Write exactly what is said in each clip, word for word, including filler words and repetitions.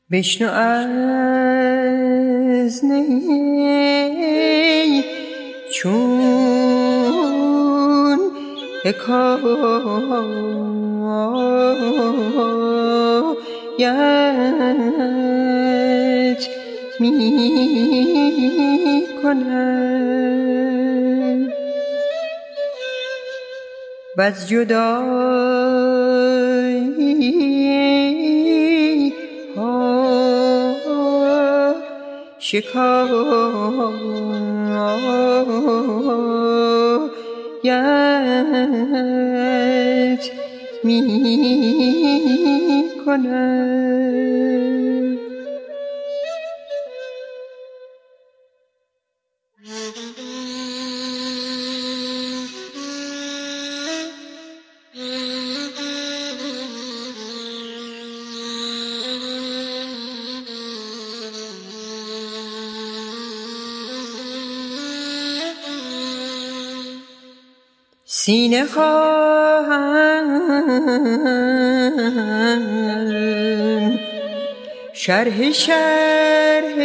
بشنو از نی چون حکایت می کنم وز جدایی ها شکایت می کنم. سینه خواهم شرح شرح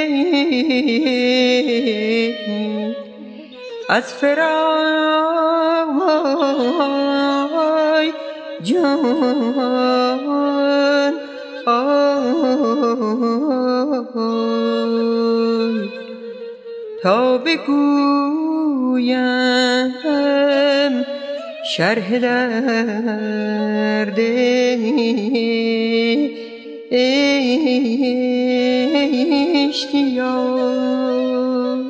از فرای جان آی تا بگویم شرح درد اشتیاق.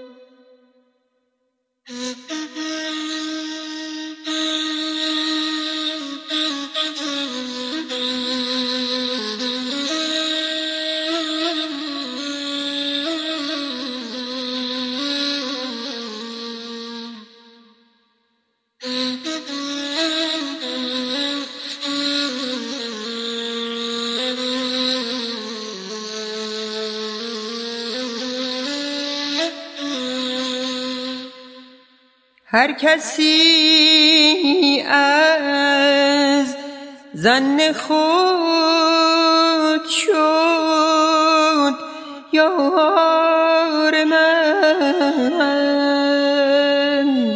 هر کسی از ظن خود شد یار من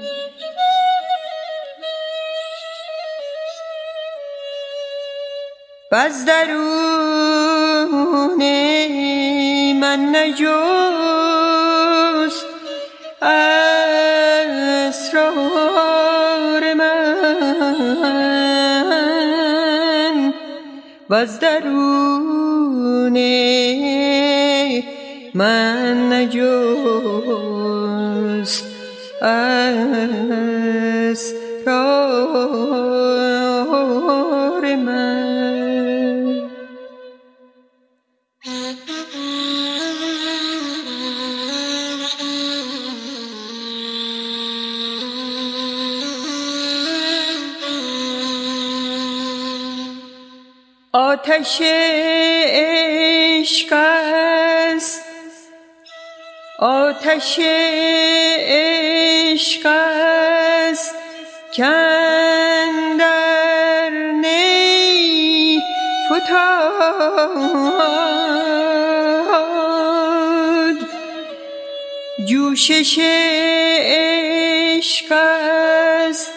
وز درون من نجست اسرار من وز درون من نجست اسرار من. آتش عشق است آتش عشق است کاندر نی فتاد جوشش عشق است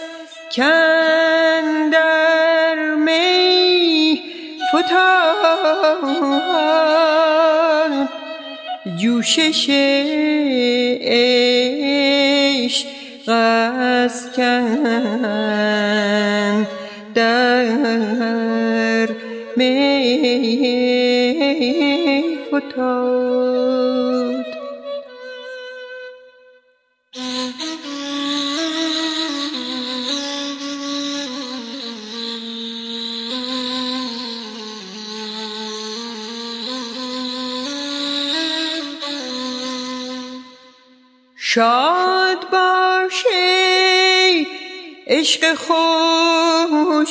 کاندر می فتاد جوشش عشق است کاندر می فتاد. شاد باش ای عشق خوش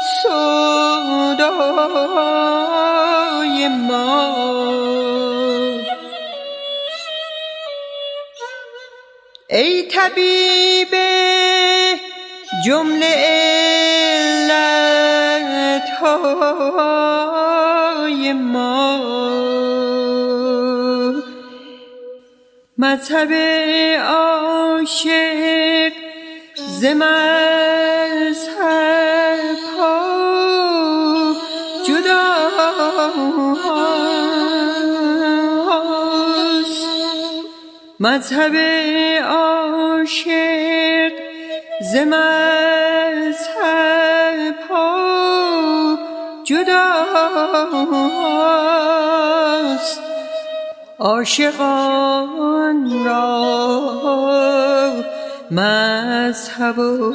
سودای ما ای طبیب جمله علتهای خدای ما. مذهب عاشق ز مذهب ها جداست. مذهب عاشق ز مذهب ها جداست. عاشقان را مذهب و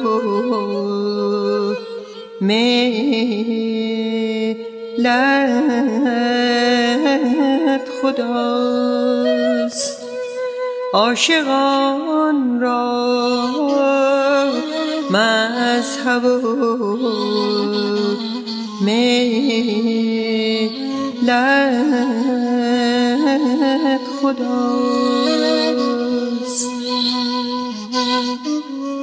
ملت خداست. عاشقان را مذهب و ملت خداست.